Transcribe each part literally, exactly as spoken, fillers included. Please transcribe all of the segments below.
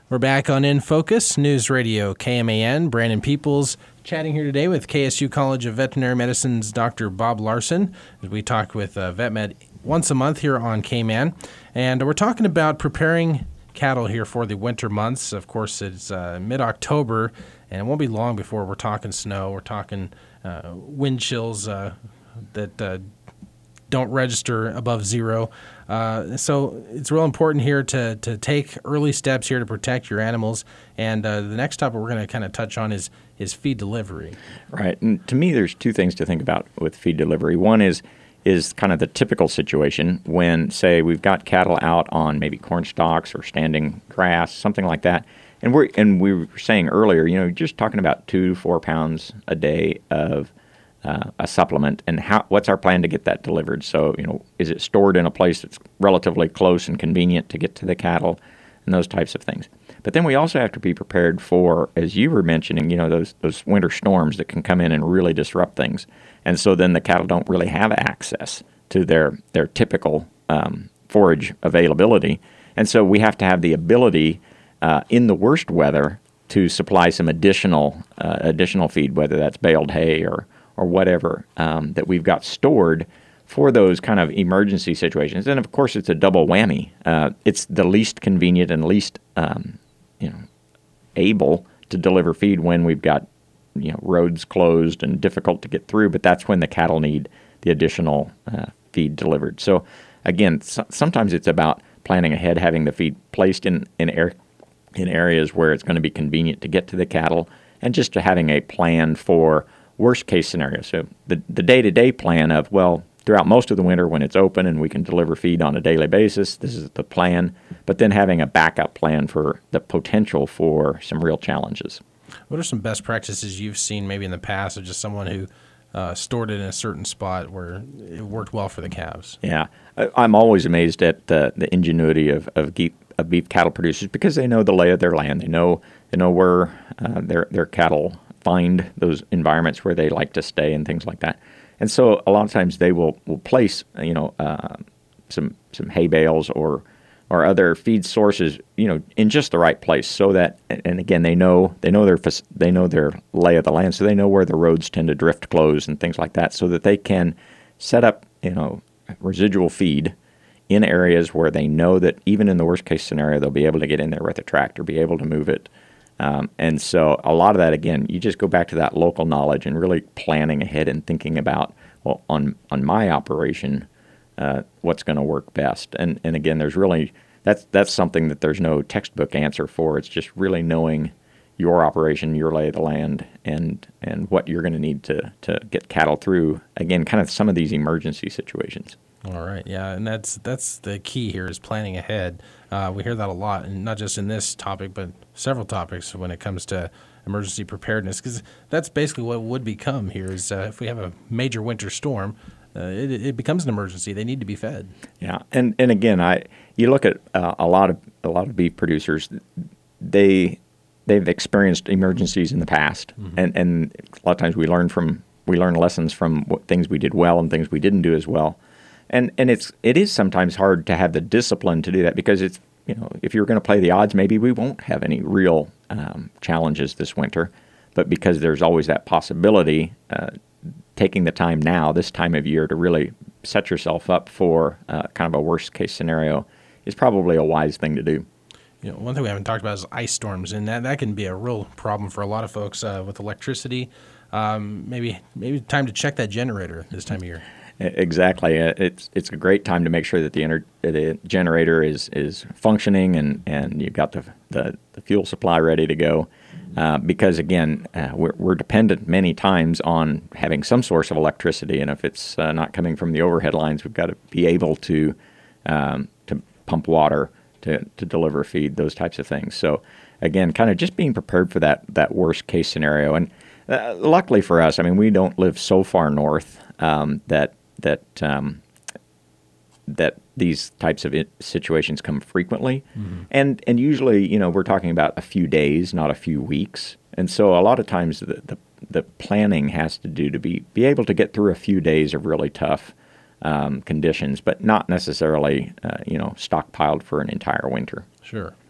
We're back on In Focus, News Radio K M A N. Brandon Peoples chatting here today with K S U College of Veterinary Medicine's Doctor Bob Larson. As we talk with uh, VetMed once a month here on K M A N. And we're talking about preparing cattle here for the winter months. Of course, it's uh, mid-October, and it won't be long before we're talking snow. We're talking uh, wind chills uh, that uh, don't register above zero. Uh, so it's real important here to to take early steps here to protect your animals. And uh, the next topic we're going to kind of touch on is is feed delivery. Right. And to me, there's two things to think about with feed delivery. One is is kind of the typical situation when, say, we've got cattle out on maybe corn stalks or standing grass, something like that. And we're and we were saying earlier, you know, just talking about two to four pounds a day of Uh, a supplement, and how what's our plan to get that delivered? So, you know, is it stored in a place that's relatively close and convenient to get to the cattle, and those types of things. But then we also have to be prepared for, as you were mentioning, you know, those those winter storms that can come in and really disrupt things. And so then the cattle don't really have access to their their typical um, forage availability. And so we have to have the ability uh, in the worst weather to supply some additional uh, additional feed, whether that's baled hay or or whatever um, that we've got stored for those kind of emergency situations. And of course, it's a double whammy. Uh, it's the least convenient and least, um, you know, able to deliver feed when we've got, you know, roads closed and difficult to get through. But that's when the cattle need the additional uh, feed delivered. So again, so, sometimes it's about planning ahead, having the feed placed in in, air, in areas where it's going to be convenient to get to the cattle, and just to having a plan for worst case scenario. So the the day-to-day plan of, well, throughout most of the winter when it's open and we can deliver feed on a daily basis, this is the plan, but then having a backup plan for the potential for some real challenges. What are some best practices you've seen maybe in the past of just someone who uh, stored it in a certain spot where it worked well for the calves? Yeah. I, I'm always amazed at the, the ingenuity of, of, beef, of beef cattle producers, because they know the lay of their land. They know they know where uh, their their cattle find those environments where they like to stay and things like that. And so a lot of times they will, will place, you know, uh, some some hay bales or or other feed sources, you know, in just the right place, so that, and again, they know they know their they know their lay of the land, so they know where the roads tend to drift close and things like that, so that they can set up, you know, residual feed in areas where they know that even in the worst case scenario, they'll be able to get in there with a tractor, be able to move it. Um, and so a lot of that, again, you just go back to that local knowledge and really planning ahead and thinking about, well, on on my operation, uh, what's going to work best. And and again, there's really, that's that's something that there's no textbook answer for. It's just really knowing your operation, your lay of the land, and and what you're going to need to to get cattle through, again, kind of some of these emergency situations. All right, yeah, and that's that's the key here, is planning ahead. Uh, we hear that a lot, and not just in this topic, but several topics when it comes to emergency preparedness, because that's basically what would become here is uh, if we have a major winter storm, uh, it, it becomes an emergency. They need to be fed. Yeah, and and again, I you look at uh, a lot of a lot of beef producers, they they've experienced emergencies in the past, mm-hmm. and and a lot of times we learn from we learn lessons from what things we did well and things we didn't do as well. And and it's it is sometimes hard to have the discipline to do that, because it's, you know, if you're going to play the odds, maybe we won't have any real um, challenges this winter, but because there's always that possibility, uh, taking the time now, this time of year, to really set yourself up for uh, kind of a worst case scenario is probably a wise thing to do. You know, one thing we haven't talked about is ice storms, and that, that can be a real problem for a lot of folks uh, with electricity. Um, maybe maybe time to check that generator this time of year. Exactly. It's it's a great time to make sure that the, inter- the generator is is functioning and, and you've got the, the, the fuel supply ready to go. Uh, because, again, uh, we're, we're dependent many times on having some source of electricity. And if it's uh, not coming from the overhead lines, we've got to be able to um, to pump water, to, to deliver feed, those types of things. So, again, kind of just being prepared for that, that worst case scenario. And uh, luckily for us, I mean, we don't live so far north um, that that um, that these types of it, situations come frequently. Mm-hmm. And and usually, you know, we're talking about a few days, not a few weeks. And so a lot of times the the, the planning has to do to be, be able to get through a few days of really tough um, conditions, but not necessarily, uh, you know, stockpiled for an entire winter. Sure.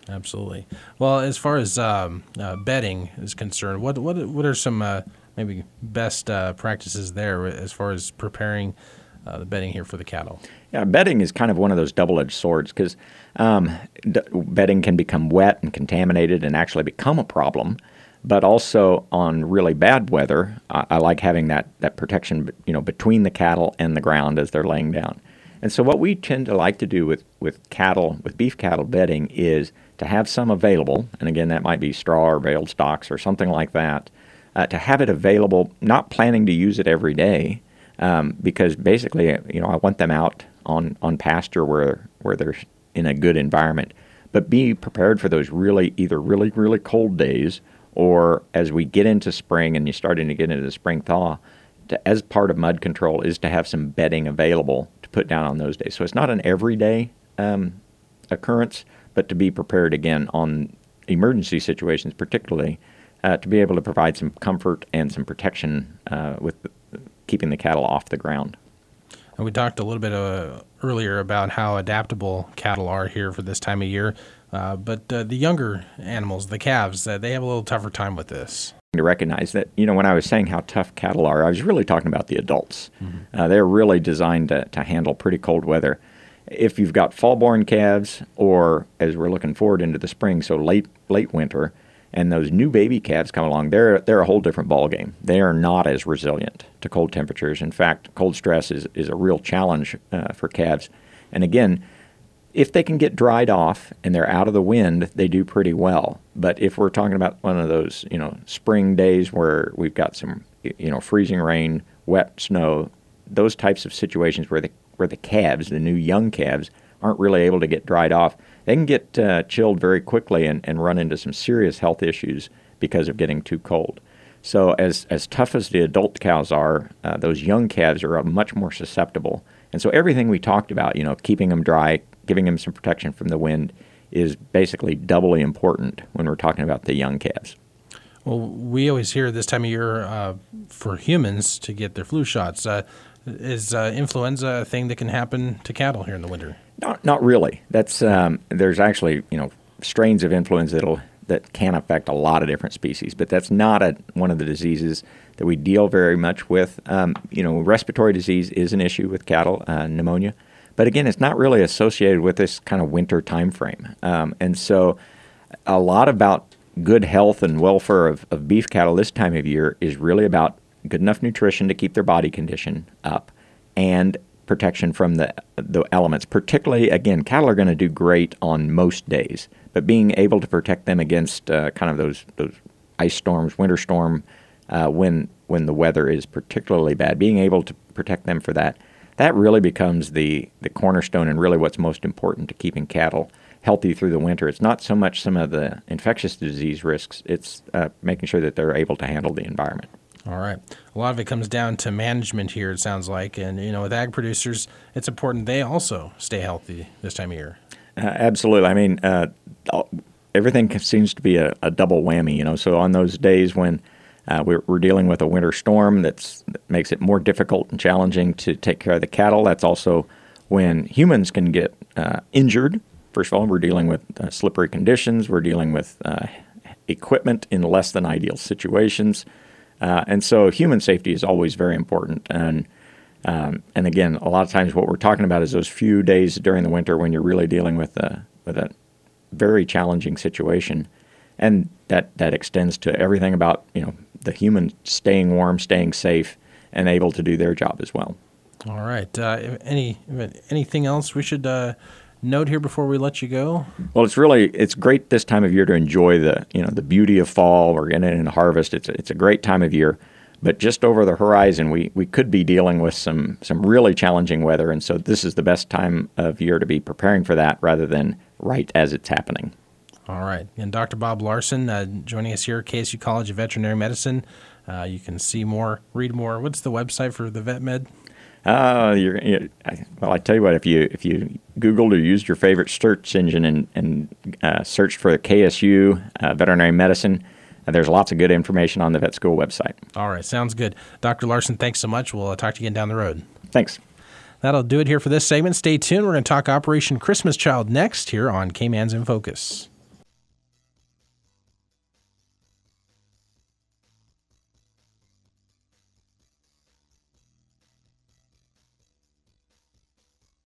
Absolutely. Well, as far as um, uh, bedding is concerned, what what what are some uh, maybe best uh, practices there as far as preparing uh, the bedding here for the cattle? Yeah, bedding is kind of one of those double-edged swords because um, d- bedding can become wet and contaminated and actually become a problem. But also on really bad weather, I, I like having that that protection, you know, between the cattle and the ground as they're laying down. And so what we tend to like to do with, with cattle, with beef cattle bedding is to have some available, and again, that might be straw or baled stocks or something like that, uh, to have it available, not planning to use it every day, um, because basically, you know, I want them out on, on pasture where, where they're in a good environment, but be prepared for those really, either really, really cold days, or as we get into spring and you're starting to get into the spring thaw, to, as part of mud control is to have some bedding available to put down on those days. So it's not an everyday um, occurrence, but to be prepared again on emergency situations, particularly uh, to be able to provide some comfort and some protection uh, with keeping the cattle off the ground. And we talked a little bit uh, earlier about how adaptable cattle are here for this time of year, uh, but uh, the younger animals, the calves, uh, they have a little tougher time with this. To recognize that, you know, when I was saying how tough cattle are, I was really talking about the adults. Mm-hmm. Uh, they're really designed to, to handle pretty cold weather. If you've got fall-born calves, or as we're looking forward into the spring, so late late winter, and those new baby calves come along, they're they're a whole different ballgame. They are not as resilient to cold temperatures. In fact, cold stress is, is a real challenge uh, for calves. And again, if they can get dried off and they're out of the wind, they do pretty well. But if we're talking about one of those, you know, spring days where we've got some, you know, freezing rain, wet snow, those types of situations where the where the calves, the new young calves, aren't really able to get dried off, they can get uh, chilled very quickly and, and run into some serious health issues because of getting too cold. So as as tough as the adult cows are, uh, those young calves are much more susceptible. And so everything we talked about, you know, keeping them dry, giving them some protection from the wind, is basically doubly important when we're talking about the young calves. Well, we always hear this time of year uh, for humans to get their flu shots. Uh, is uh, influenza a thing that can happen to cattle here in the winter? Not, not really. That's um, there's actually, you know, strains of influenza that'll that can affect a lot of different species, but that's not a, one of the diseases that we deal very much with. Um, you know, respiratory disease is an issue with cattle, uh, pneumonia, but again, it's not really associated with this kind of winter time frame. Um, and so a lot about good health and welfare of, of beef cattle this time of year is really about good enough nutrition to keep their body condition up and protection from the the elements. Particularly, again, cattle are going to do great on most days, but being able to protect them against uh, kind of those those ice storms, winter storm, uh, when when the weather is particularly bad, being able to protect them for that, that really becomes the the cornerstone and really what's most important to keeping cattle healthy through the winter. It's not so much some of the infectious disease risks, it's uh, making sure that they're able to handle the environment. All right. A lot of it comes down to management here, it sounds like. And, you know, with ag producers, it's important they also stay healthy this time of year. Uh, absolutely. I mean, uh, everything seems to be a, a double whammy, you know. So on those days when uh, we're, we're dealing with a winter storm that's, that makes it more difficult and challenging to take care of the cattle, that's also when humans can get uh, injured. First of all, we're dealing with uh, slippery conditions. We're dealing with uh, equipment in less than ideal situations. Uh, and so human safety is always very important. And um, and again, a lot of times what we're talking about is those few days during the winter when you're really dealing with a, with a very challenging situation. And that, that extends to everything about, you know, the human staying warm, staying safe, and able to do their job as well. All right. Uh, any anything else we should uh, note here before we let you go? Well, it's really it's great this time of year to enjoy the you know the beauty of fall. We're getting into harvest. It's a, it's a great time of year, but just over the horizon, we, we could be dealing with some some really challenging weather, and so this is the best time of year to be preparing for that rather than right as it's happening. All right. And Doctor Bob Larson uh, joining us here at K S U College of Veterinary Medicine. Uh, you can see more, read more. What's the website for the VetMed? Uh, you're, you're, well, I tell you what, if you if you Googled or used your favorite search engine and, and uh, searched for the K S U uh, Veterinary Medicine, uh, there's lots of good information on the vet school website. All right. Sounds good. Doctor Larson, thanks so much. We'll uh, talk to you again down the road. Thanks. That'll do it here for this segment. Stay tuned. We're going to talk Operation Christmas Child next here on K-Man's in Focus.